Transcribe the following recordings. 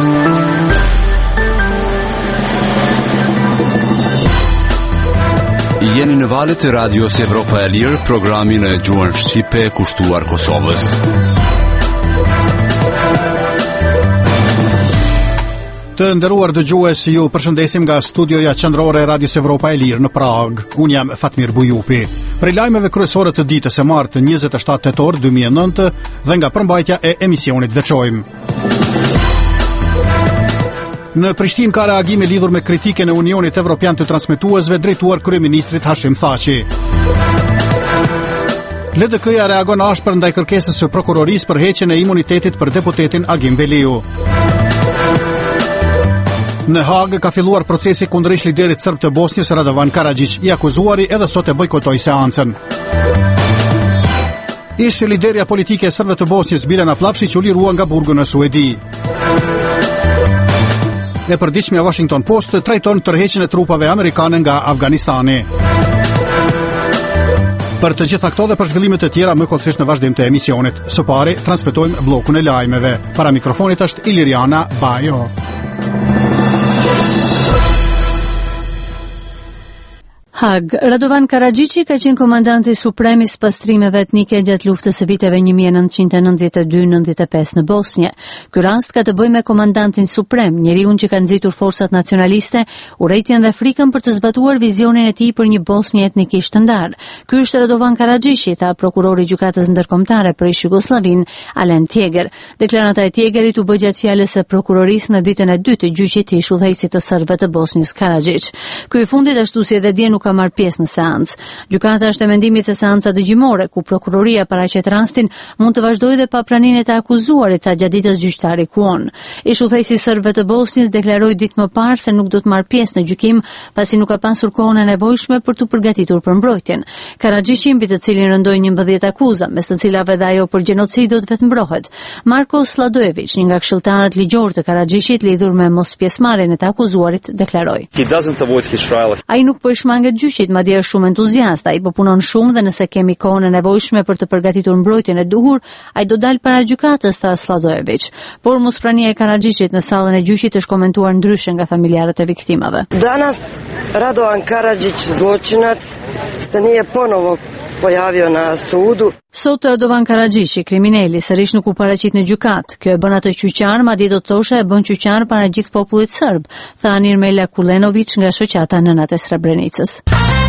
Jeni në valët e Radios Evropa e Lirë, programin e gjuhën shqipe kushtuar Kosovës. Të nderuar dëgjues, ju përshëndesim nga studioja qendrore e Radios Evropa e Lirë në Prag. Unë jam Fatmir Bujupi. Prej lajmeve kryesore të ditës së martë 27 tetor 2009 dhe nga përmbajtja e emisionit veçojmë. Në Prishtinë ka reagime lidhur me kritike në Unionit Evropian të transmetuesve drejtuar kryeministrit Hashim Thaçi. LDK-ja reagon ashpër ndaj kërkesës së prokurorisë për heqjen e imunitetit për deputetin Agim Veliu. Në Hagë ka filluar procesi kundër liderit serb të Bosnjës Radovan Karadzic, i akuzuari edhe sot e bojkotoi seancën. Ish liderja politike e serbëve të Bosnjës Biljana Plavšić u lirua nga burgu në Suedi. E përditshmja Washington Post trajton tërheqjen e trupave amerikane nga Afganistani. Për të gjitha këto dhe për zhvillimet e tjera më kollësisht në vazhdim të emisionit. Së pari transmetojmë bllokun e lajmeve. Para mikrofonit është Iliriana Bajo. Hag, Radovan Karadzici ka qenë komandanti suprem i pastrimeve etnike gjatë luftës së viteve 1992-95 në Bosnjë. Ky rast ka të bëjë me komandantin suprem, njeriu që ka nxitur forcat nacionaliste, urrejtjen dhe frikën për të zbatuar vizionin e tij për një Bosnjë etnikisht të ndarë. Ky është Radovan Karadzici, tha prokurori i gjykatës ndërkombëtare për Jugosllavin, Alen Tjeger. Deklarata e Tjegerit u bë gjatë fjalës së prokurorisë në ditën e dytë të gjyqit të udhëheqësit të serbëve të Bosnjës Karadzic. Ky i fundit ashtu si edhe dje nuk ka marrë pjesë në seancë. Gjykata është e mendimit se seanca dëgjimore ku prokuroria paraqet rastin mund të vazhdojë dhe pa praninë e të akuzuarit, tha gjatë ditës gjyqtari Kuon. Ish udhëheqësi serbëve të Bosnjës deklaroi ditë më parë se nuk do të marrë pjesë në gjykim pasi nuk ka pasur kohën e nevojshme për të përgatitur për mbrojtjen. Karadzici, mbi të cilin rëndoi 11 akuza, mes të cilave dhe ajo për gjenocid do të vetë mbrohet. Marko Sladojevic, një nga këshilltarët ligjor të Karadzicit lidhur me mospjesëmarrjen e të akuzuarit, deklaroi: Ai nuk po i shmanget gjyqit, madje është shumë entuziast, ai po punon shumë dhe nëse kemi kohën e nevojshme për të përgatitur mbrojtjen e duhur, ai do dal para gjykatës, tha Sladojevic. Por mosprania e Karadzicit në sallën e gjyqit është komentuar ndryshe nga familjarët e viktimave. Danas Radovan Karadzic, zločinac, se nije ponovo pojavio na sudu. Sot Radovan Karadzici, kriminali, sërish nuk u paraqit në gjykat. Kjo e bën atë qyqar, madje do të thoshe e bën qyqar para gjithë popullit serb, tha Nirmela Kulenovic nga shoqata Nënat e Srebrenicës.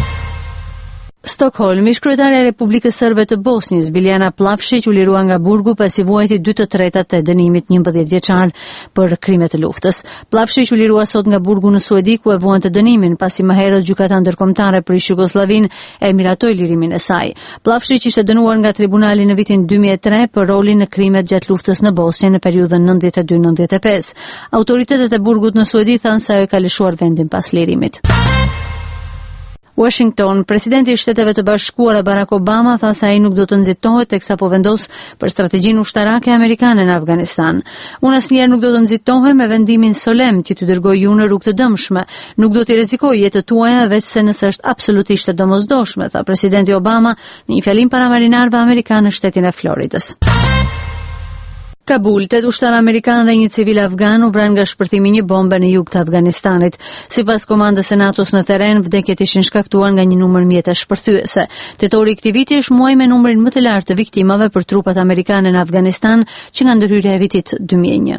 Stockholm, ish-kryetaria e Republikës Serbe të Bosnjës, Biljana Plavšić, u lirua nga burgu pasi vuajti 2/3 e dënimit 11 vjeçar për krime të luftës. Plavšić u lirua sot nga burgu në Suedi ku e vuante dënimin pasi më herët gjykata ndërkombëtare për Jugosllavin e miratoi lirimin e saj. Plavšić ishte dënuar nga tribunali në vitin 2003 për rolin në krimet gjatë luftës në Bosnjë në periudhën 92-95. Autoritetet e burgut në Suedi thanë se ajo ka lëshuar vendin pas lirimit. Washington, presidenti i Shteteve të Bashkuara Barack Obama tha se ai nuk do të nxitohet teksa po vendos për strategjinë ushtarake amerikane në Afganistan. Unë asnjëherë nuk do të nxitohem me vendimin solemn që t'ju dërgoj ju në rrugë të dëmshme. Nuk do t'i rrezikoj jetën tuaja veç se nëse është absolutisht e domosdoshme, tha presidenti Obama në një fjalim para marinarëve amerikanë në shtetin e Floridës. Kabul, 8 ushtarë amerikanë dhe një civil afgan u vranë nga shpërthimi një bombe në jug të Afganistanit. Sipas komandës së NATO-s në terren, vdekjet ishin shkaktuar nga një numër mjetesh shpërthyese. Tetori i këtij viti është muaji me numrin më të lartë të viktimave për trupat amerikane në Afganistan që nga ndërhyrja e vitit 2001.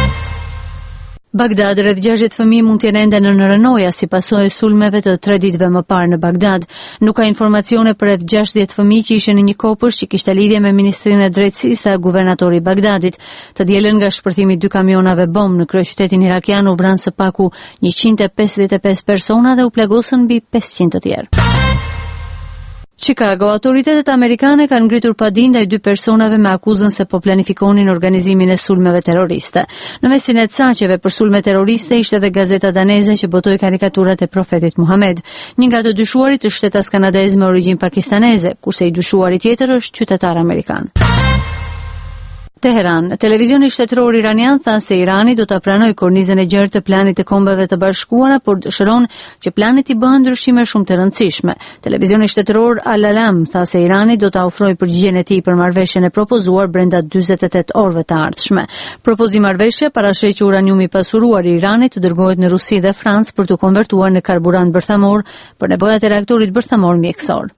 Bagdad, rreth 60 fëmijë mund të jenë ende në rënoja si pasojë sulmeve të 3 ditëve më parë në Bagdad. Nuk ka informacione për rreth 60 fëmijë që ishin në një kopësht që kishte lidhje me Ministrinë e Drejtësisë të guvernatori i Bagdadit. Të dielën nga shpërthimi 2 kamionave bombë në kryeqytetin irakian u vranë së paku 155 persona dhe u plagosën mbi 500 të tjerë. Chicago, autoritetet amerikane kanë ngritur padinë ndaj 2 personave me akuzën se po planifikonin organizimin e sulmeve terroriste. Në mesin e caqeve për sulme terroriste ishte edhe gazeta daneze që botoi karikaturat e profetit Muhammed. Një nga të dyshuarit është shtetas kanadez me origjinë pakistaneze, kurse i dyshuari tjetër është qytetar amerikan. Teheran. Televizioni shtetëror iranian tha se Irani do ta pranojë kornizën e gjerë të planit të Kombeve të Bashkuara, por dëshiron që plani të bëjë ndryshime shumë të rëndësishme. Televizioni shtetëror Al-Alam tha se Irani do ta ofrojë përgjigjen e tij për marrëveshjen e propozuar brenda 48 orëve të ardhshme. Propozimi marrëveshje parasheh që uraniumi i pasuruar i Iranit të dërgohet në Rusi dhe Francë për të konvertuar në karburant bërthamor për nevojat e reaktorit bërthamor mjekësor.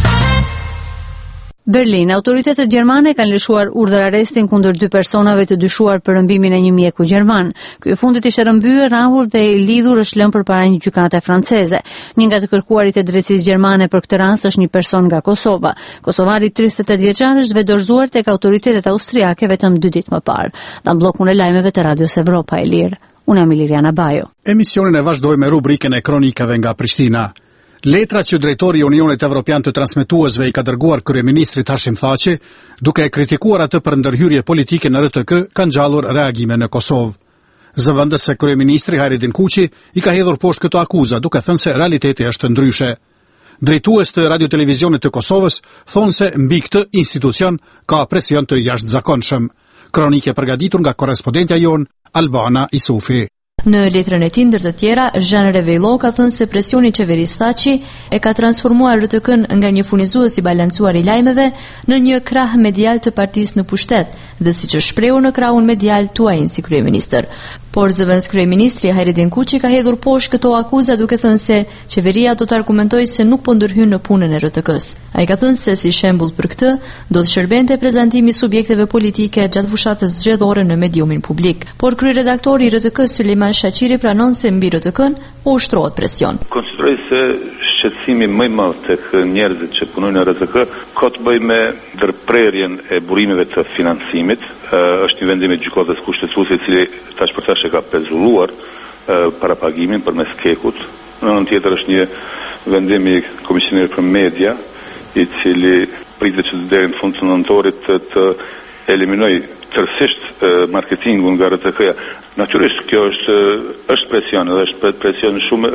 Berlin. Autoritetet gjermane kanë lëshuar urdhër arrestin kundër 2 personave të dyshuar për rëmbimin e një mjeku gjerman. Ky i fundit ishte rrëmbyer, rahur dhe i lidhur është lënë përpara një gjykate franceze. Një nga të kërkuarit e drejtësisë gjermane për këtë rast është një person nga Kosova. Kosovari 38 vjeçar është vedorzuar tek autoritetet austriake vetëm 2 ditë më parë. Në bllokun e lajmeve të Radios Evropa e Lirë. Unë jam Iliriana Bajo. Emisionin e vazhdoj me rubrikën e kronikave nga Prishtina. Letra që drejtori i Unionit Evropian të transmetuesve i ka dërguar kryeministrit Hashim Thaçi, duke e kritikuar atë për ndërhyrje politike në RTK, kanë gjallur reagime në Kosovë. Zëvendës se kryeministri Hajredin Kuqi i ka hedhur poshtë këto akuza, duke thënë se realiteti është ndryshe. Drejtues të Radio-Televizionit të Kosovës thonë se mbi këtë institucion ka presion të jashtëzakonshëm. Kronike përgatitur nga korrespondentja jon Albana Isufi. Në letrën e tij ndër të tjera, Jean Reveilo ka thënë se presioni i qeverisë Thaçi e ka transformuar RTK-n nga një furnizues i balancuar i lajmeve në një krah medial të partisë në pushtet, dhe siç është shprehur në krahun medial tuaj si kryeministër. Por zëvendës kryeministri Hajredin Kuqi ka hedhur poshtë këto akuza duke thënë se qeveria do të argumentojë se nuk po ndërhyn në punën e RTK-s. Ai ka thënë se si shembull për këtë do të shërbente prezantimi i subjekteve politike gjatë fushatës zgjedhore në mediumin publik. Por kryeredaktori i RTK-s Suleiman Shaqiri pranon se mbi RTK-n po ushtrohet presion. Konsideroj se shqetësimi më i madh tek njerëzit që punojnë në RTK ka të bëjë me ndërprerjen e burimeve të financimit. Është një vendim i gjykatës kushtetuese i cili tash për tash e ka pezulluar parapagimin përmes kekut. Në anën tjetër është një vendim i Komisionit për Media, i cili pritet që deri në fund të nëntorit të eliminojë tërësisht marketingun nga RTK-ja. Natyrisht kjo është presion, dhe është presion shumë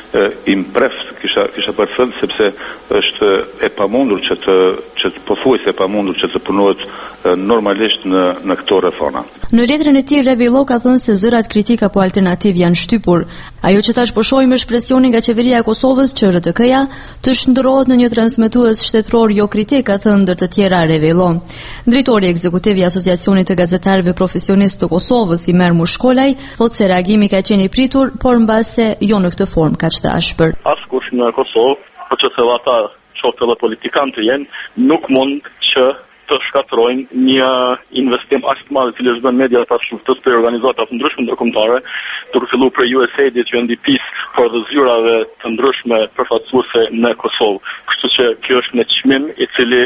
i mpreft, kisha përthënë, sepse është e pamundur që të pothuajse e pamundur që të punohet normalisht në këto rrethona. Në letrën e tij Reveilo ka thënë se zërat kritik apo alternativ janë shtypur. Ajo që tash po shohim është presioni nga qeveria e Kosovës që RTK-ja të shndërrohet në një transmetues shtetëror jo kritik, ka thënë ndër të tjera Reveilo. Drejtori ekzekutiv i Asociacionit të Gazetarëve Profesionistë të Kosovës, Imer Mushkolaj, thotë se reagimi ka qenë i pritur, por mbase jo në këtë formë kaq të ashpër. Askush në Kosovë, por që thellë ata qoftë edhe politikanë të jenë, nuk mund që të shkatrojnë një investim aq të madh i cili është bën media pas luftës për organizata të ndryshme ndërkombëtare, duke filluar për USAID-it, UNDP-s, por edhe zyrave të ndryshme përfaqësuese në Kosovë. Kështu që kjo është një çmim i cili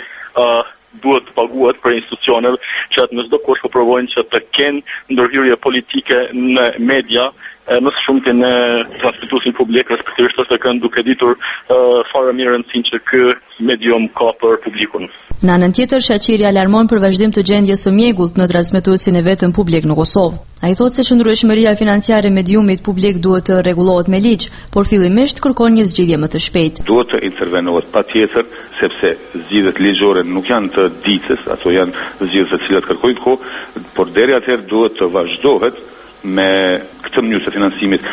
duhet të paguhet për institucionet që atë në çdo kohë provojnë që të kenë ndërhyrje politike në media, më së shumti në transmetuesin publik, respektivisht është kanë duke ditur fare mirë rëndësinë që ky medium ka për publikun. Në anën tjetër, Shaqiri alarmon për vazhdim të gjendjes së mjegullt në transmetuesin e vetëm publik në Kosovë. Ai thotë se qëndrueshmëria financiare e mediumit publik duhet të rregullohet me ligj, por fillimisht kërkon një zgjidhje më të shpejtë. Duhet të intervenohet patjetër, sepse zgjidhjet ligjore nuk janë të ditës, ato janë zgjidhje të cilat kërkojnë kohë, por deri atëherë duhet të vazhdohet me këtë mënyrë të financimit.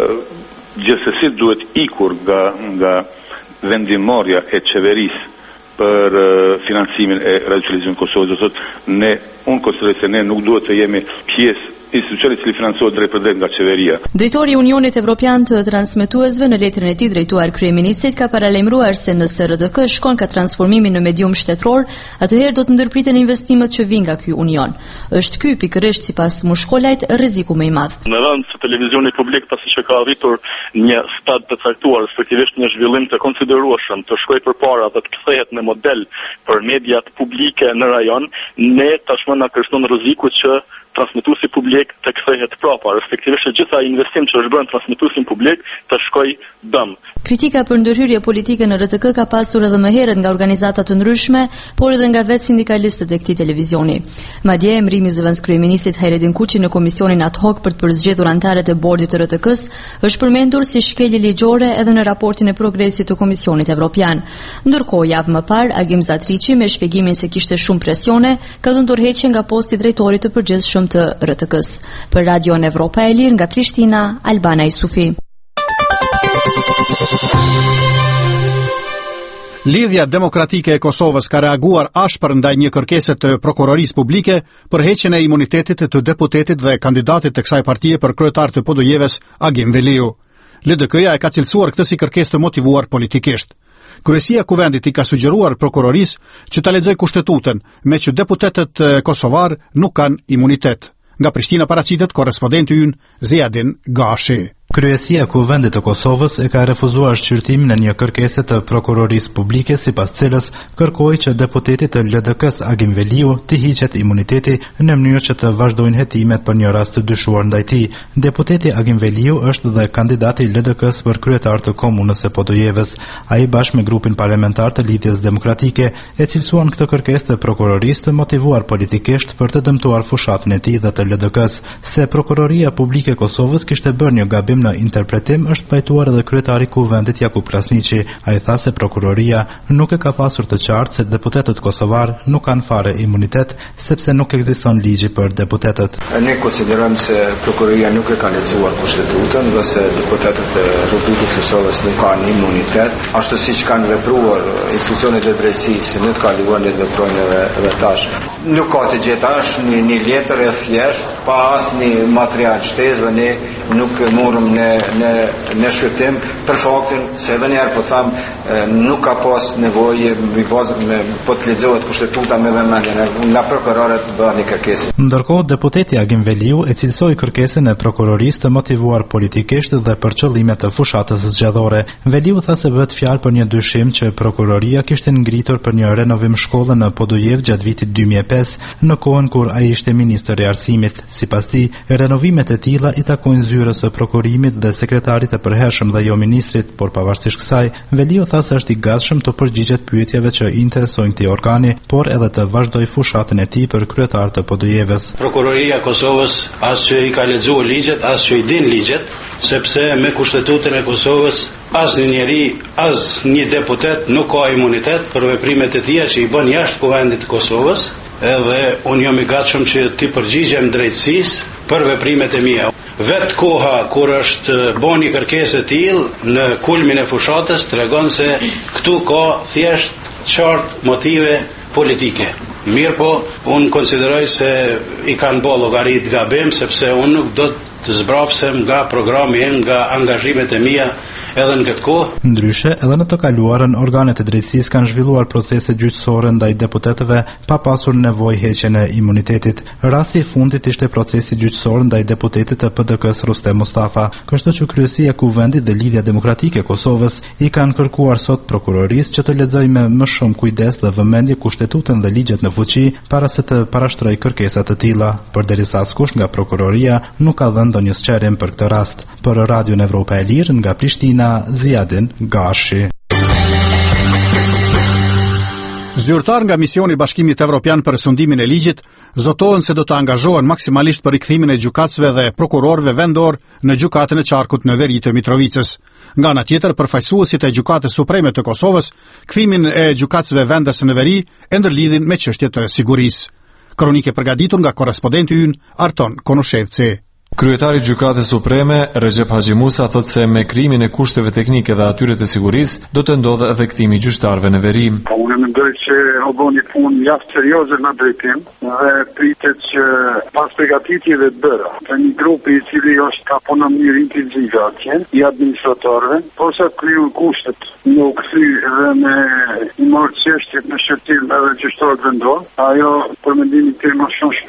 Gjithsesi duhet ikur nga vendimmarrja e qeverisë për financimin e Radio-Televizionit Kosovës. Do thotë unë konsideroj se ne nuk duhet të jemi pjesë institucioni i cili financohet drejt për drejt nga qeveria. Drejtori i Unionit Evropian të transmetuesve në letrën e tij drejtuar kryeministrit ka paralajmëruar se nëse RTK shkon ka transformimin në medium shtetëror, atëherë do të ndërpriten investimet që vijnë nga ky union. Është ky pikërisht sipas Mushkolajt rreziku më i madh. Në vend se televizioni publik pasi që ka arritur një stad të caktuar, respektivisht një zhvillim të konsiderueshëm, të shkojë përpara dhe të kthehet në model për mediat publike në rajon, ne tashmë na kërcënon rreziku që transmetuesi publik të kthehet prapa, respektivisht që gjitha investim që është bërë transmetuesin publik të shkojë dëm. Kritika për ndërhyrje politike në RTK ka pasur edhe më herët nga organizata të ndryshme, por edhe nga vetë sindikalistët e këtij televizioni. Madje emrimi i zëvendës kryeministit Hajredin Kuçi në komisionin ad hoc për të përzgjedhur anëtarët e bordit të RTK-s është përmendur si shkelje ligjore edhe në raportin e progresit të Komisionit Evropian. Ndërkohë, javë më parë, Agim Zatriçi me shpjegimin se kishte shumë presione, ka dhënë dorëheqje nga posti i drejtorit të përgjithshëm të RTK-s. Për Radion Evropa e Lirë nga Prishtina, Albana Isufi. Lidhja Demokratike e Kosovës ka reaguar ashpër ndaj një kërkese të prokurorisë publike për heqjen e imunitetit të deputetit dhe kandidatit të kësaj partie për kryetar të PD-s Agim Veliu. LDK-ja e ka cilësuar këtë si kërkesë të motivuar politikisht. Kryesia e Kuvendit i ka sugjeruar prokurorisë që ta lexojë kushtetutën, me që deputetët kosovar nuk kanë imunitet. Nga Prishtina paraqitet korrespondenti ynë Ziadin Gashi. Kryesia e Kuvendit të Kosovës e ka refuzuar shqyrtimin e një kërkese të prokurorisë publike, sipas cilës kërkoi që deputetit të LDK-s Agim Veliu të hiqet imuniteti në mënyrë që të vazhdojnë hetimet për një rast të dyshuar ndaj tij. Deputeti Agim Veliu është dhe kandidati i LDK-s për kryetar të komunës së Podujevës. Ai bashkë me grupin parlamentar të Lidhjes Demokratike e cilësuan këtë kërkesë të prokurorisë të motivuar politikisht për të dëmtuar fushatën e tij dhe të LDK-s. Se prokuroria publike e Kosovës kishte bërë një gabim në interpretim, është pajtuar edhe kryetari i Kuvendit Jakub Krasniqi. Ai tha se prokuroria nuk e ka pasur të qartë se deputetët kosovar nuk kanë fare imunitet, sepse nuk ekziston ligji për deputetët. Ne konsiderojmë se prokuroria nuk e ka lexuar kushtetutën dhe se deputetët e Republikës së Kosovës nuk kanë imunitet, ashtu siç kanë vepruar institucionet e drejtësisë në të kaluar dhe veprojnë edhe tash. Nuk ka të gjeta, është një letër e thjeshtë, pa asnjë material shtesë, ne nuk morëm në shqyrtim për faktin se edhe njerë po tham nuk ka pas nevojë po të lexohet kushtetuta me vëmendje nga prokurorët bëhen një kërkesë. Ndërkohë deputeti Agim Veliu e cilësoi kërkesën e prokurorisë të motivuar politikisht dhe për qëllime të fushatës zgjedhore. Veliu tha se bëhet fjalë për një dyshim që prokuroria kishte ngritur për një renovim shkolle në Podujev gjatë vitit 2005, në kohën kur ai ishte ministër i arsimit. Sipas tij, renovimet e tilla i takojnë zyrës së prokurimit dhe sekretarit e përhershëm dhe jo ministrit, por pavarësisht kësaj, Veliu tha se është i gatshëm të përgjigjet pyetjeve që i interesojnë këtij organi, por edhe të vazhdoj fushatën e tij për kryetar të Podujevës. Prokuroria e Kosovës as që i ka lexuar ligjet, as që i din ligjet, sepse me kushtetutën e Kosovës asnjë njeri, asnjë deputet nuk ka imunitet për veprimet e tija që i bën jashtë Kuvendit të Kosovës, edhe unë jam i gatshëm që ti përgjigjem drejtësisë për veprimet e mia. Vetë koha kur është bën një kërkesë e tillë në kulmin e fushatës tregon se këtu ka thjesht qartë motive politike. Mirë po, unë konsideroj se i kanë bërë llogarit gabim, sepse unë nuk do të zbrapsem nga programi im, nga angazhimet e mia edhe në këtë kohë. Ndryshe, edhe në të kaluarën, organet e drejtësisë kanë zhvilluar procese gjyqësore ndaj deputetëve pa pasur nevojë heqjen e imunitetit. Rasti i fundit ishte procesi gjyqësor ndaj deputetit të PDK-s Rustem Mustafa, kështu që kryesia e Kuvendit dhe Lidhja Demokratike e Kosovës i kanë kërkuar sot prokurorisë që të lexojë me më shumë kujdes dhe vëmendje kushtetutën dhe ligjet në fuqi para se të parashtrojë kërkesa të tilla, përderisa askush nga prokuroria nuk ka dhënë ndonjë sqarim për këtë rast. Për Radion Evropa e Lirë nga Prishtina, Ziadin Gashi. Zyrtar nga misioni i Bashkimit Evropian për sundimin e ligjit zotohen se do të angazhohen maksimalisht për rikthimin e gjykatësve dhe prokurorëve vendor në gjykatën e Qarkut në veri të Mitrovicës. Nga ana tjetër, përfaqësuesit e Gjykatës Supreme të Kosovës kthimin e gjykatësve vendase në veri e ndërlidhin me çështjet e sigurisë. Kronike përgatitur nga korrespondenti ynë Arton Konoshevci. Kryetari i Gjykatës Supreme, Recep Haxhi Musa, thot se me krijimin e kushteve teknike dhe atyre të sigurisë do të ndodhë edhe kthimi i gjyqtarëve në veri. Unë mendoj se o bëni punë jashtë serioze në drejtim dhe pritet që pas përgatitjeve të bëra të një grupi i cili është ka punë në mënyrë intensive atje, i administratorëve, posa kriju kushtet në u kthy dhe me i marrë çështjet në shërtim edhe gjyqtarët vendor, ajo për mendimin tim është shumë shpejt.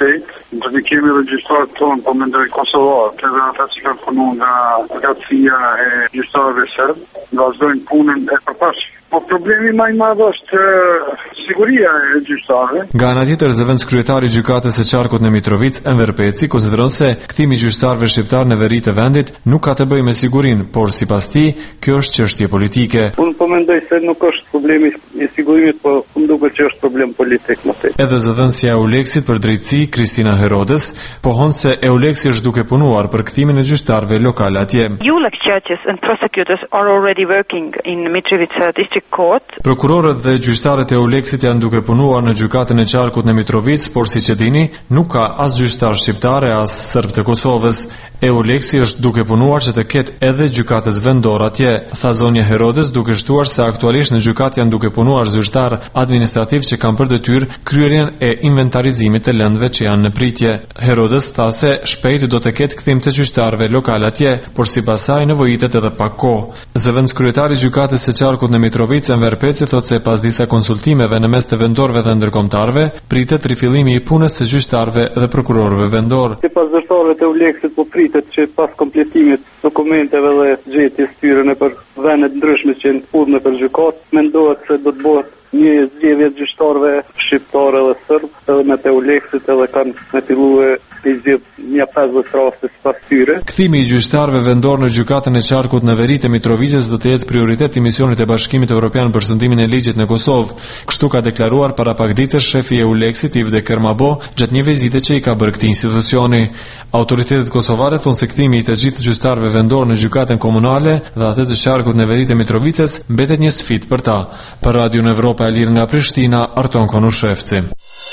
Ne kemi regjistrat tonë, po mendoj kosovarët, edhe ata që kanë punu nga gatësia e regjistratëve serbë, vazhdojnë punën e përpashme. Po problemi më i madh është siguria e regjistratëve. Nga ana tjetër, zëvendës kryetari i gjykatës së Qarkut në Mitrovic, Enver Peci, konsideron se kthimi i gjyqtarëve shqiptar në veri të vendit nuk ka të bëjë me sigurinë, por sipas tij, kjo është çështje politike. Unë po mendoj se nuk është problemi i sigurimit, po më duket që është problem politik më tej. Edhe zëvendësja e Euleksit për drejtësi, Kristina Herodes, pohon se Euleksi është duke punuar për kthimin e gjyqtarëve lokal atje. Eulex judges and prosecutors are already working in Mitrovica district court. Prokurorët dhe gjyqtarët e Euleksit janë duke punuar në gjykatën e Qarkut në Mitrovic, por siç e dini, nuk ka as gjyqtar shqiptar as serb të Kosovës. Euleksi është duke punuar që të ketë edhe gjykatës vendor atje, tha zonja Herodes, duke shtuar se aktualisht në gjykatë janë duke punuar zyrtar administrativ që kanë për detyrë kryerjen e inventarizimit të lëndëve që janë në pritje. Herodes tha se shpejt do të ketë kthim të gjyqtarëve lokal atje, por sipas saj nevojitet edhe pak kohë. Zëvendës kryetari i gjykatës së Qarkut në Mitrovic, Enver Peci, thotë se pas disa konsultimeve në mes të vendorëve dhe ndërkombëtarëve, pritet rifillimi i punës së gjyqtarëve dhe prokurorëve vendor. Sipas zyrtarëve të Euleksit po pritet që pas kompletimit dokumenteve dhe gjetjes tyre nëpër vende të ndryshme që janë punë nëpër gjykatë, mendohet se do të bëhet një zgjedhje të gjyqtarëve shqiptarë dhe serb, edhe me të Euleksit, edhe kanë me filluar të zgjedh një 50 raste sipas tyre. Kthimi i gjyqtarëve vendor në gjykatën e Qarkut në veri të Mitrovicës do të jetë prioritet i misionit të Bashkimit Evropian për shëndimin e ligjit në Kosovë. Kështu ka deklaruar para pak ditësh shefi i Euleksit, Ivde Kermabo, gjatë një vizite që i ka bërë këtij institucioni. Autoritetet kosovare thonë se kthimi i të gjithë gjyqtarëve vendor në gjykatën komunale dhe atë të Qarkut në veri të Mitrovicës mbetet një sfidë për ta. Për Radio Evropa e Lirë nga Prishtina, Arton Konushevci.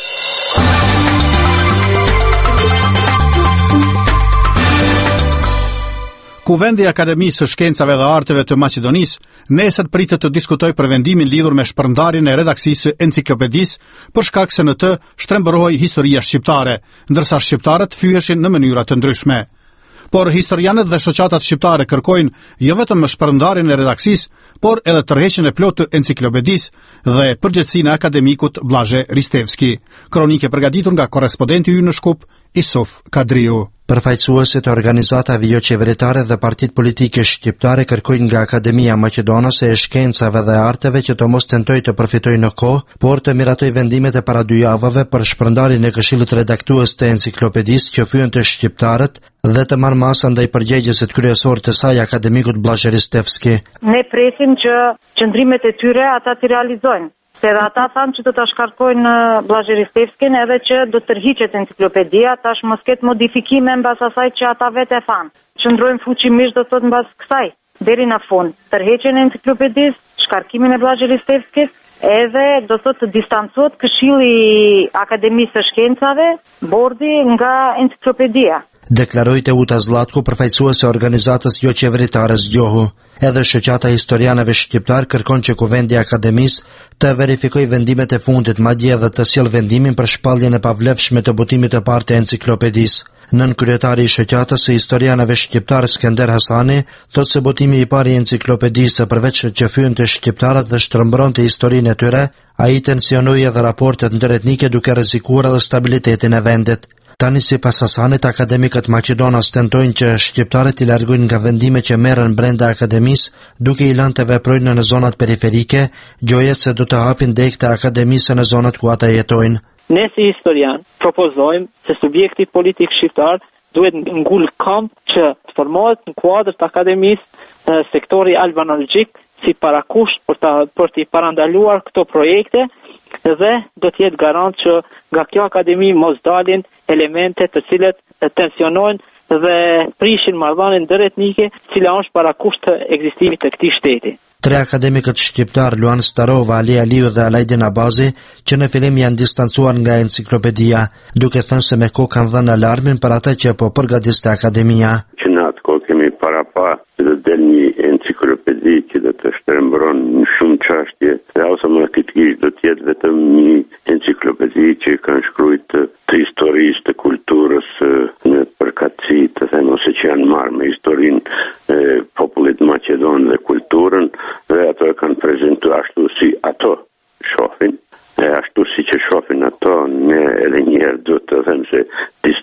Kuvendi i Akademisë së Shkencave dhe Arteve të Maqedonisë nesër pritet të diskutojë për vendimin lidhur me shpërndarjen e redaksisë së enciklopedisë për shkak se në të shtrembërohej historia shqiptare, ndërsa shqiptarët fyheshin në mënyra të ndryshme. Por historianët dhe shoqatat shqiptare kërkojnë jo vetëm shpërndarjen e redaksisë, por edhe tërheqjen e plotë të enciklopedisë dhe përgjegjësinë e akademikut Blaže Ristevski. Kronikë përgatitur nga korrespondenti ynë në Shkup, Isuf Kadriu. Përfaqësuesit e organizatave jo qeveritare dhe partitë politike shqiptare kërkojnë nga Akademia Maqedonase e Shkencave dhe Arteve që të mos tentojë të përfitojë në kohë, por të miratojë vendimet e para 2 javëve për shpërndarjen e këshillit redaktues të enciklopedisë që fyen të shqiptarët dhe të marrë masa ndaj përgjegjësit kryesor të saj akademikut Blaže Ristevski. Ne presim që qëndrimet e tyre ata të realizojnë. Se dhe ata thanë që do të shkarkojnë Blaže Ristevskin edhe që do të tërhiqet enciklopedia, tash mos ketë modifikime mbas asaj që ata vetë e thanë. Qëndrojmë fuqimisht do të thotë mbas kësaj, deri në fund. Tërheqjen e enciklopedisë, shkarkimin e Blaže Ristevskit, edhe do të thotë të distancohet Këshilli i Akademisë së Shkencave, bordi nga enciklopedia. Deklaroi Teuta Zlatku, përfaqësues e organizatës jo qeveritare Zgjohu. Edhe shoqata historianëve shqiptar kërkon që Kuvendi i Akademisë të verifikojë vendimet e fundit, madje edhe të sjellë vendimin për shpalljen e pavlefshme të botimit të parë të enciklopedisë. Nën kryetari i shoqatës së historianëve shqiptar Skender Hasani thotë se botimi i parë i enciklopedisë përveç që fyen të shqiptarët dhe shtrembronte historinë e tyre, ai tensionoi edhe raportet ndëretnike duke rrezikuar edhe stabilitetin e vendit. Tani sipas Hasanit, akademikët maqedonas tentojnë që shqiptarët i largojnë nga vendimet që merren brenda akademisë, duke i lënë të veprojnë në zonat periferike, gjojet se do të hapin degët e akademisë në zonat ku ata jetojnë. Ne si historian propozojmë se subjekti politik shqiptar duhet ngull kamp që formohet në kuadër të akademisë sektori albanologjik si parakusht për të parandaluar këto projekte dhe do të jetë garant që nga kjo akademi mos dalin elemente të cilet tensionojnë dhe prishin marrëdhënien ndëretnike, cila është parakusht të ekzistimit të këtij shteti. 3 akademikët shqiptar, Luan Starova, Ali Aliu dhe Alajdin Abazi, që në fillim janë distancuar nga enciklopedia, duke thënë se me kohë kanë dhënë alarmin për ata që po përgatiste akademia. Që në atë kohë kemi parapa që do del një enciklopedi që do të shtrembron në shumë çështje, dhe automatikisht do të jetë vetëm një enciklopedi që kanë shkruajt të historisë, të kulturës në përkatësi, të them ose që janë marrë me historinë e popullit maqedon dhe kulturën, dhe ato e kanë prezantuar ashtu si ato shohin. E ashtu si që shohin ato, ne edhe njerë do të them se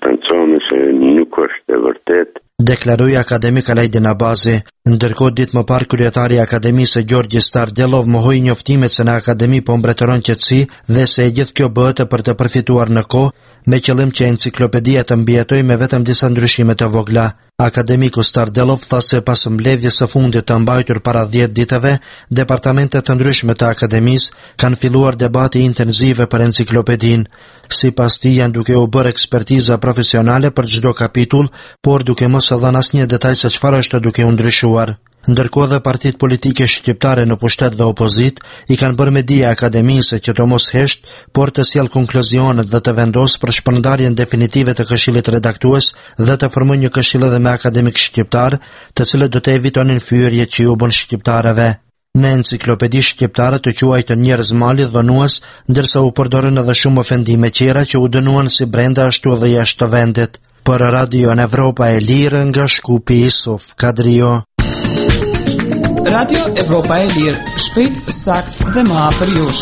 deklaroi akademik Alajdin Abazi. Ndërkohë ditë më parë kryetari i Akademisë Gjorgji Stardelov mohoi njoftimet se në akademi po mbretëron qetësi dhe se e gjithë kjo bëhet për të përfituar në kohë, me qëllim që enciklopedia të mbijetoj me vetëm disa ndryshime të vogla. Akademiku Stardelov tha se pas mbledhjes së fundit të mbajtur para 10 ditëve, departamentet të ndryshme të akademisë kanë filluar debate intensive për enciklopedin. Sipas tij janë duke u bërë ekspertiza profesionale për çdo kapitull, por duke mos e dhënë asnjë detaj se çfarë është duke u ndryshuar. Ndërkohë dhe partitë politike shqiptare në pushtet dhe opozit i kanë bërë me dije akademisë që të mos hesht, por të sjellë konkluzionet dhe të vendosë për shpërndarjen definitive të këshillit redaktues dhe të formojë një këshill edhe me akademik shqiptar, të cilët do të evitonin fyerjet që u bën shqiptarëve. Në enciklopedi shqiptare të quajtën njerëz mali dhënues, ndërsa u përdorën edhe shumë ofendime tjera që u dënuan si brenda ashtu dhe jashtë të vendit. Për Radio Evropa e Lirë nga Shkupi Isuf Kadrio. Radio Evropa e Lirë, shpejt, sakt dhe më afër jush.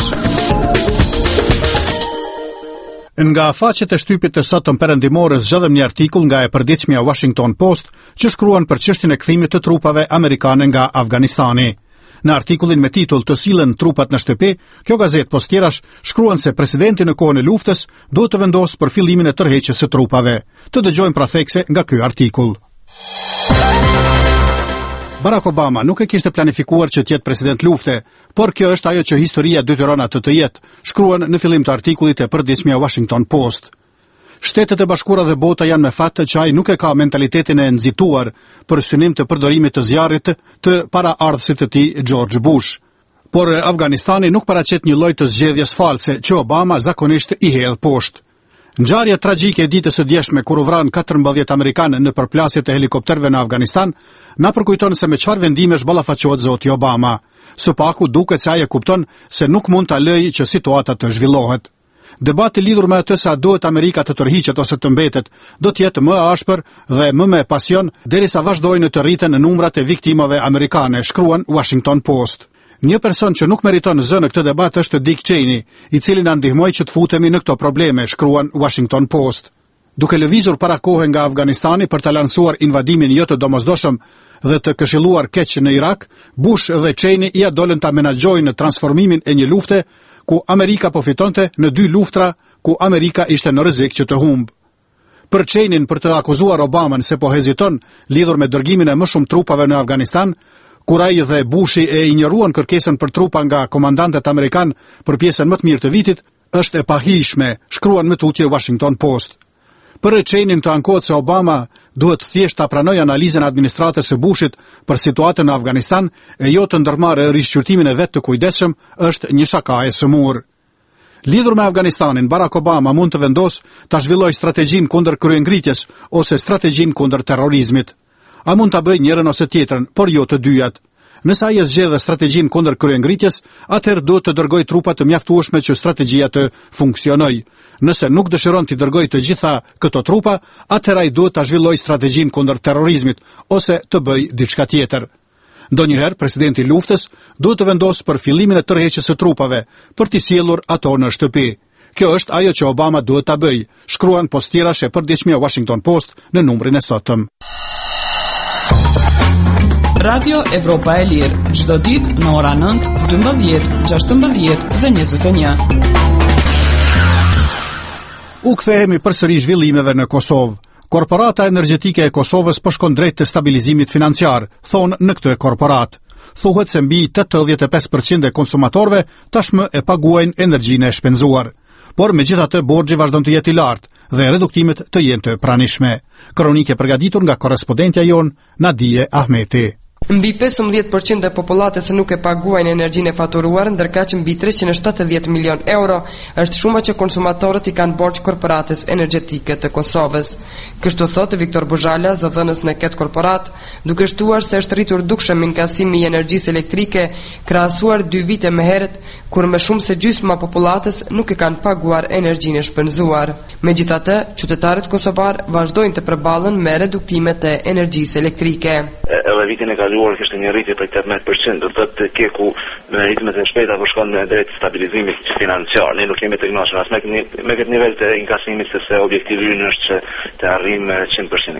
Nga faqet e shtypit të sotëm perëndimore zgjedhëm një artikull nga e përditshmja Washington Post që shkruan për çështjen e kthimit të trupave amerikane nga Afganistani. Në artikullin me titull "Të sillen trupat në shtëpi", kjo gazetë postierash shkruan se presidenti në kohën e luftës duhet të vendosë për fillimin e tërheqjes së trupave. Të dëgjojmë pra thekse nga ky artikull. Barack Obama nuk e kishte planifikuar që të jetë president lufte, por kjo është ajo që historia detyron atë të jetë, shkruan në fillim të artikullit e përditshmja Washington Post. Shtetet e Bashkuara dhe bota janë me fat që ai nuk e ka mentalitetin e nxituar për synim të përdorimit të zjarrit të paraardhësit të tij George Bush. Por Afganistani nuk paraqet një lloj të zgjedhjes false që Obama zakonisht i hedh poshtë. Ngjarja tragjike e ditës së djeshme kur u vran 14 amerikanë në përplasjet e helikopterëve në Afganistan na përkujton se me çfarë vendimesh ballafaqohet zoti Obama. Së paku duket se ai e kupton se nuk mund ta lëjë që situata të zhvillohet. Debati lidhur me atë sa duhet Amerika të tërhiqet ose të mbetet do të jetë më ashpër dhe më me pasion derisa vazhdojnë të rriten në numrat e viktimave amerikane, shkruan Washington Post. Një person që nuk meriton zë në këtë debat është Dick Cheney, i cili na ndihmoi që të futemi në këto probleme, shkruan Washington Post. Duke lëvizur para kohë nga Afganistani për të lansuar invadimin jo të domosdoshëm dhe të këshilluar keq në Irak, Bush dhe Cheney ia dolën ta menaxhojnë transformimin e një lufte ku Amerika po fitonte në 2 luftra ku Amerika ishte në rrezik që të humbë. Për Cheney për të akuzuar Obaman se po heziton lidhur me dërgimin e më shumë trupave në Afganistan, kur ai dhe Bushi e injoruan kërkesën për trupa nga komandantët amerikan për pjesën më të mirë të vitit, është e pahishme, shkruan me tutje Washington Post. Për Cheney të ankohet se Obama duhet thjesht ta pranojë analizën e administratës së Bushit për situatën në Afganistan e jo të ndërmarrë rishqyrtimin e vet të kujdesshëm, është një shaka e sëmurë. Lidhur me Afganistanin, Barack Obama mund të vendosë ta zhvillojë strategjinë kundër kryengritjes ose strategjinë kundër terrorizmit. A mund ta bëjë njërin ose tjetrën, por jo të dyjat. Nëse ai zgjedh strategjinë kundër kryengritjes, atëherë duhet të dërgojë trupa të mjaftueshme që strategjia të funksionojë. Nëse nuk dëshiron të dërgojë të gjitha këto trupa, atëherë ai duhet ta zhvillojë strategjinë kundër terrorizmit ose të bëjë diçka tjetër. Ndonjëherë presidenti i luftës duhet të vendosë për fillimin e tërheqjes së trupave për t'i sjellur ato në shtëpi. Kjo është ajo që Obama duhet ta bëjë, shkruan postierash e përditshmja Washington Post në numrin e sotëm. Radio Evropa e Lirë, çdo ditë në ora 9, 12, 16 dhe 21. U kthehemi përsëri zhvillimeve në Kosovë. Korporata energjetike e Kosovës po shkon drejt të stabilizimit financiar, thonë në këtë korporat. Thuhet se mbi 85% e konsumatorëve tashmë e paguajnë energjinë e shpenzuar. Por megjithatë borxhi vazhdon të jetë i lartë dhe reduktimet të jenë të pranishme. Kronikë përgatitur nga korrespondentja jon Nadije Ahmeti. Mbi 15% e popullatës nuk e paguajnë energjinë e faturuar, ndërkaq mbi 370 milion euro është shuma që konsumatorët i kanë borxh korporatës energjetike të Kosovës. Kështu thotë Viktor Buzhala, zëdhënës në këtë korporat, duke shtuar se është rritur dukshëm inkasimi i energjisë elektrike krahasuar 2 vite më herët, kur më shumë se gjysma popullatës nuk e kanë paguar energjinë e shpenzuar. Megjithatë, qytetarët kosovar vazhdojnë të përballen me reduktimet e energjisë elektrike. Edhe vitin e kaluar kishte një rritje për 18%, do thotë keku me ritmet e shpejta po shkon në drejt stabilizimit financiar. Ne nuk jemi të kënaqur as me këtë nivel të inkasimit, sepse objektivi ynë është që të arrijmë 100%.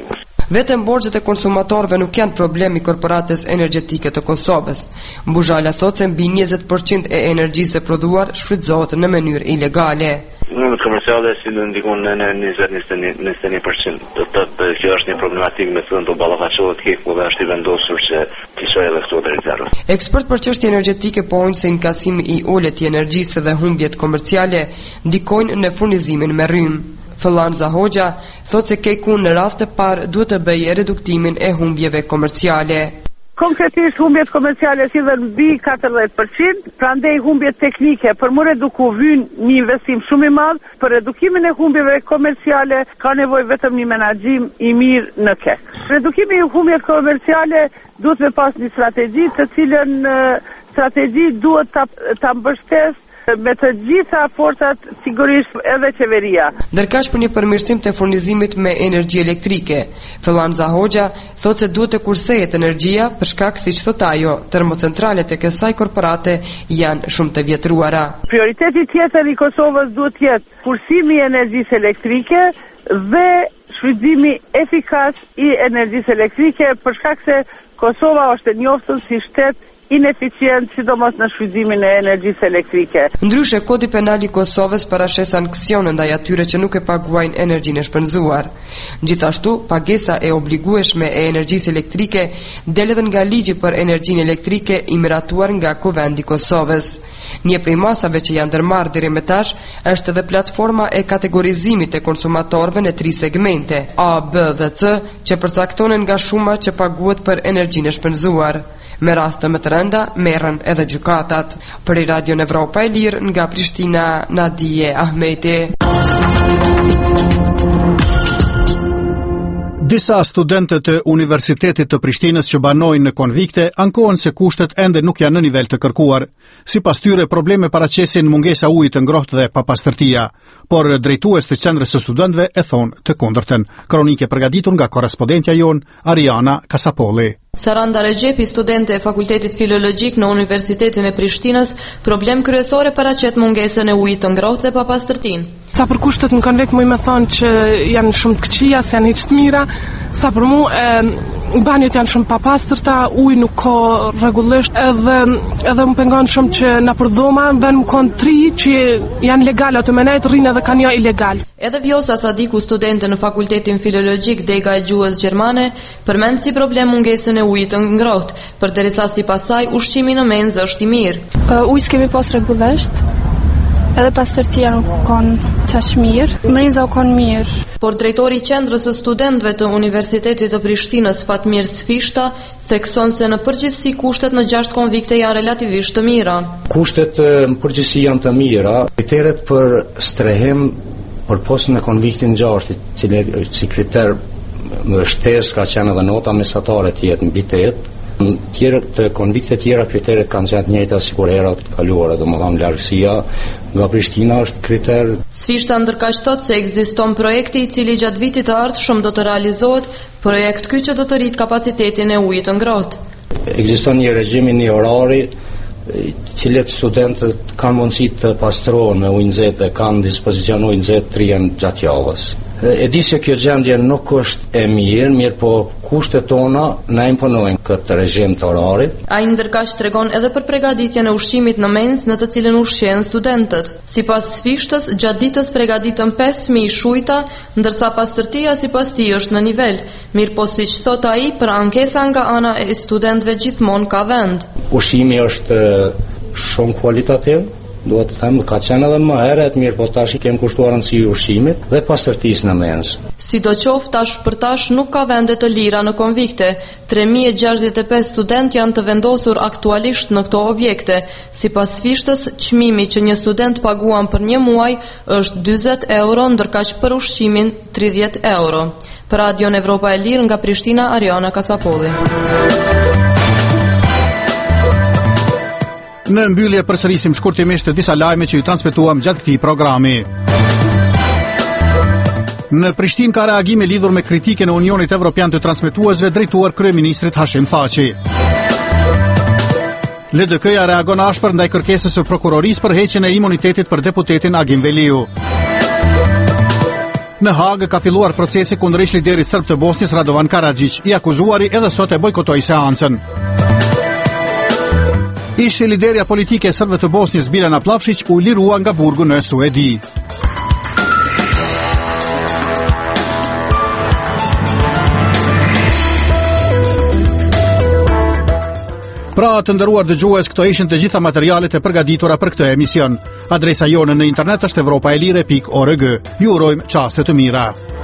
Vetëm borxhet e konsumatorëve nuk janë problem i korporatës energjetike të Kosovës. Mbuzhala thotë se mbi 20% e energjisë e prodhuar shfrytëzohet në mënyrë ilegale. Numrat komerciale si në ndikon në 20-21%. Do të thotë që është një problematikë me të do ballafaqohet keku dhe është i vendosur që të shojë edhe këto drejt zero. Ekspert për çështje energjetike pohojnë se inkasimi i ulët i energjisë dhe humbjet komerciale ndikojnë në furnizimin me rrymë. Fëllanza Hoxha thotë se keku në radhë të parë duhet të bëjë reduktimin e humbjeve komerciale. Konkretisht humbjet komerciale sillen mbi 40%, prandaj humbjet teknike për më reduku vyn një investim shumë i madh, për redukimin e humbjeve komerciale ka nevojë vetëm një menaxhim i mirë në kek. Redukimi i humbjeve komerciale duhet me pas një strategji, të cilën strategji duhet ta mbështesë me të gjitha forcat, sigurisht edhe qeveria. Ndërkaq për një përmirësim të furnizimit me energji elektrike, Fëllanza Hoxha thotë se duhet të kursehet energjia për shkak, siç thot ajo, termocentralet e kësaj korporate janë shumë të vjetruara. Prioriteti tjetër i Kosovës duhet të jetë kursimi i energjisë elektrike dhe shfrytëzimi efikas i energjisë elektrike, për shkak se Kosova është e njohur si shtet ineficient, sidomos në shfrytëzimin e energjisë elektrike. Ndryshe, Kodi Penal i Kosovës parashes sanksione ndaj atyre që nuk e paguajnë energjinë e shpenzeuar. Gjithashtu, pagesa e obligueshme e energjisë elektrike del edhe nga ligji për energjinë elektrike i miratuar nga Kuvendi i Kosovës. Një prej masave që janë ndërmarrë deri më tash është edhe platforma e kategorizimit të konsumatorëve në 3 segmente, A, B dhe C, që përcaktohen nga shuma që paguhet për energjinë e shpenzuar. Me raste më të rënda merren edhe gjykatat. Për Radio Evropa e Lirë nga Prishtina, Nadije Ahmeti. Disa studentë të Universitetit të Prishtinës që banojnë në konvikte ankohen se kushtet ende nuk janë në nivel të kërkuar. Sipas tyre, probleme paraqesin mungesa ujit të ngrohtë dhe papastërtia, por drejtues të qendrës së studentëve e thonë të kundërtën. Kronike përgatitur nga korrespondentja jon Ariana Kasapolli. Saranda Regjepi, studente e Fakultetit Filologjik në Universitetin e Prishtinës, problem kryesore paraqet mungesën e ujit të ngrohtë dhe papastërtinë. Sa për kushtet në konvekt më thonë që janë shumë të këqija, se janë hiç të mira, sa për mu banjët janë shumë papastërta, uji nuk ka rregullisht, edhe më pengon shumë që na për dhoma vën më kon 3 që janë legale ato menet rrinë edhe kanë jo ilegal. Edhe Vjosa Sadiku, studente në Fakultetin Filologjik Dega e Gjuhës Gjermane, përmend si problem mungesën e ujit të ngrohtë, përderisa sipas saj ushqimi në menzë është i mirë. Uji kemi pas rregullisht. Edhe pastërtia nuk kanë qaq mirë, mreza u kanë mirë. Por drejtori i qendrës së studentëve të Universitetit të Prishtinës, Fatmir Sfishta, thekson se në përgjithësi kushtet në 6 konvikte janë relativisht të mira. Kushtet në përgjithësi janë të mira. Kriteret për strehim për postën e konviktin 6, si kriter më shtesë ka qenë edhe nota mesatare të jetë mbi 8. Në tjera të konvikte tjera kriteret kanë qenë të njëjta sikur herat kaluara, domethënë largësia nga Prishtina është kriter. Sfishta ndërkaq thotë se ekziston projekti i cili gjatë vitit të ardhshëm do të realizohet, projekt ky që do të rrit kapacitetin e ujit të ngrohtë. Ekziston një regjim i orari, cilët studentët kanë mundësi të pastrohen me ujë nxehtë, kanë dispozicion ujë nxehtë 3 janë gjatë javës. E di se kjo gjendje nuk është e mirë, po kushtet tona na imponojnë këtë regjim të orarit. Ai ndërkaq tregon edhe për përgatitjen e ushqimit në mens në të cilën ushqehen studentët. Sipas Sfishtës, gjatë ditës përgatiten 5000 shujta, ndërsa pastërtia sipas tij është në nivel. Mirë po siç thot ai, për ankesa nga ana e studentëve gjithmonë ka vend. Ushqimi është shumë kualitativ. Duhet të them, ka qenë edhe më herët mirë, po tash i kem kushtuar rëndësi ushqimit dhe pastërtisë në mens. Sidoqoftë, tash për tash nuk ka vende të lira në konvikte. 3065 student janë të vendosur aktualisht në këto objekte. Sipas Sfishtës, çmimi që një student paguan për një muaj është 40 euro, ndërkaq për ushqimin 30 euro. Për Radio Evropa e Lirë nga Prishtina, Ariana Kasapolli. Në mbyllje përsërisim shkurtimisht disa lajme që ju transmetuam gjatë këtij programi. Në Prishtinë ka reagime lidhur me kritikën e Unionit Evropian të transmetuesve drejtuar kryeministrit Hashim Thaçi. LDK-ja reagon ashpër ndaj kërkesës së prokurorisë për heqjen e imunitetit për deputetin Agim Veliu. Në Hagë ka filluar procesi kundër ish liderit serb të Bosnjës Radovan Karadzic, i akuzuari edhe sot e bojkotoi seancën. Ish liderja politike e serbëve të Bosnjës Biljana Plavšić u lirua nga burgu në Suedi. Pra të nderuar dëgjues, këto ishin të gjitha materialet e përgatitura për këtë emision. Adresa jonë në internet është europaelire.org. Ju urojmë çaste të mira.